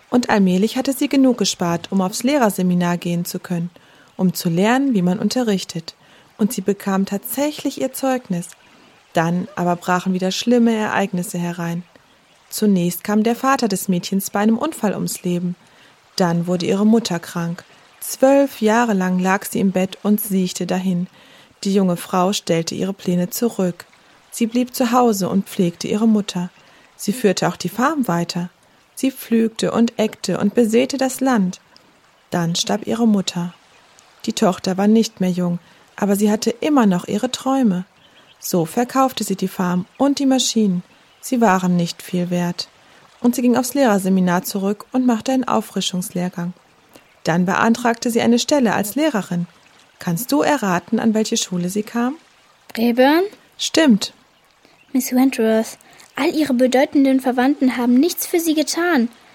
Und allmählich hatte sie genug gespart, um aufs Lehrerseminar gehen zu können, um zu lernen, wie man unterrichtet. Und sie bekam tatsächlich ihr Zeugnis. Dann aber brachen wieder schlimme Ereignisse herein. Zunächst kam der Vater des Mädchens bei einem Unfall ums Leben. Dann wurde ihre Mutter krank. 12 Jahre lang lag sie im Bett und siechte dahin. Die junge Frau stellte ihre Pläne zurück. Sie blieb zu Hause und pflegte ihre Mutter. Sie führte auch die Farm weiter. Sie pflügte und eckte und besäte das Land. Dann starb ihre Mutter. Die Tochter war nicht mehr jung, aber sie hatte immer noch ihre Träume. So verkaufte sie die Farm und die Maschinen. Sie waren nicht viel wert. Und sie ging aufs Lehrerseminar zurück und machte einen Auffrischungslehrgang. Dann beantragte sie eine Stelle als Lehrerin. Kannst du erraten, an welche Schule sie kam? Rayburn? Stimmt. Miss Wentworth, all ihre bedeutenden Verwandten haben nichts für sie getan.